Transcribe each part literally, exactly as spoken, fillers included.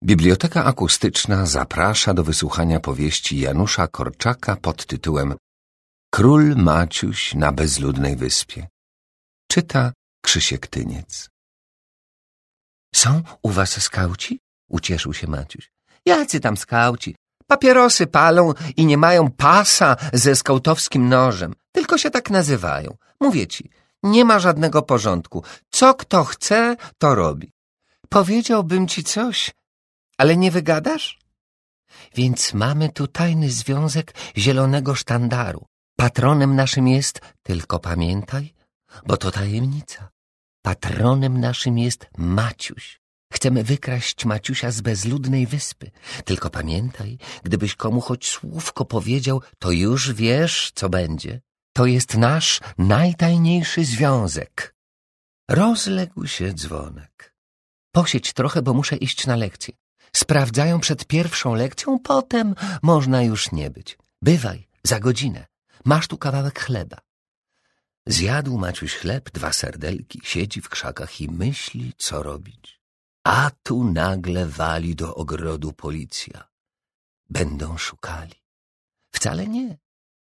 Biblioteka Akustyczna zaprasza do wysłuchania powieści Janusza Korczaka pod tytułem Król Maciuś na bezludnej wyspie. Czyta Krzysiek Tyniec. Są u was skauci? Ucieszył się Maciuś. Jacy tam skauci? Papierosy palą i nie mają pasa ze skautowskim nożem. Tylko się tak nazywają. Mówię ci, nie ma żadnego porządku. Co kto chce, to robi. Powiedziałbym ci coś, ale nie wygadasz? Więc mamy tu tajny związek Zielonego Sztandaru. Patronem naszym jest, tylko pamiętaj, bo to tajemnica. Patronem naszym jest Maciuś. Chcemy wykraść Maciusia z bezludnej wyspy. Tylko pamiętaj, gdybyś komu choć słówko powiedział, to już wiesz, co będzie. To jest nasz najtajniejszy związek. Rozległ się dzwonek. Posiedź trochę, bo muszę iść na lekcję. Sprawdzają przed pierwszą lekcją, potem można już nie być. Bywaj, za godzinę. Masz tu kawałek chleba. Zjadł Maciuś chleb, dwa serdelki, siedzi w krzakach i myśli, co robić. A tu nagle wali do ogrodu policja. Będą szukali. Wcale nie.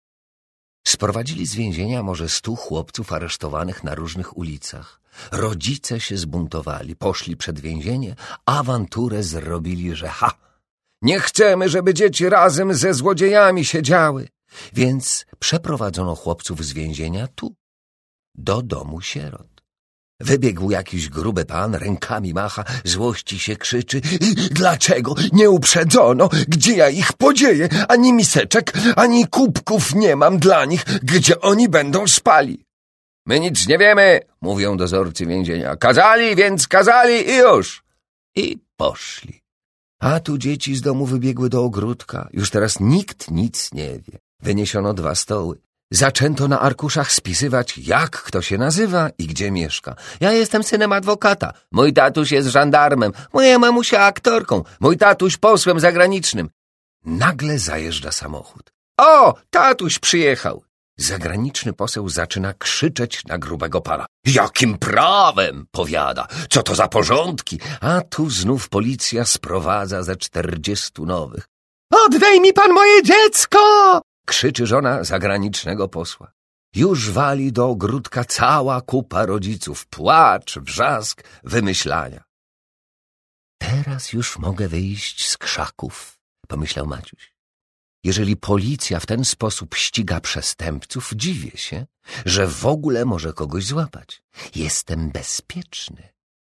Sprowadzili z więzienia może stu chłopców aresztowanych na różnych ulicach. Rodzice się zbuntowali, poszli przed więzienie, awanturę zrobili, że ha! Nie chcemy, żeby dzieci razem ze złodziejami siedziały. Więc przeprowadzono chłopców z więzienia tu, do domu sierot. Wybiegł jakiś gruby pan, rękami macha, złości się krzyczy. Dlaczego nie uprzedzono? Gdzie ja ich podzieję? Ani miseczek, ani kubków nie mam dla nich. Gdzie oni będą spali? My nic nie wiemy, mówią dozorcy więzienia. Kazali, więc kazali i już. I poszli. A tu dzieci z domu wybiegły do ogródka. Już teraz nikt nic nie wie. Wyniesiono dwa stoły. Zaczęto na arkuszach spisywać, jak kto się nazywa i gdzie mieszka. Ja jestem synem adwokata, mój tatuś jest żandarmem, moja mamusia aktorką, mój tatuś posłem zagranicznym. Nagle zajeżdża samochód. O, tatuś przyjechał! Zagraniczny poseł zaczyna krzyczeć na grubego pana. Jakim prawem, powiada, co to za porządki? A tu znów policja sprowadza ze czterdziestu nowych. Oddaj mi pan moje dziecko! Krzyczy żona zagranicznego posła. Już wali do ogródka cała kupa rodziców. Płacz, wrzask, wymyślania. Teraz już mogę wyjść z krzaków, pomyślał Maciuś. Jeżeli policja w ten sposób ściga przestępców, dziwię się, że w ogóle może kogoś złapać. Jestem bezpieczny.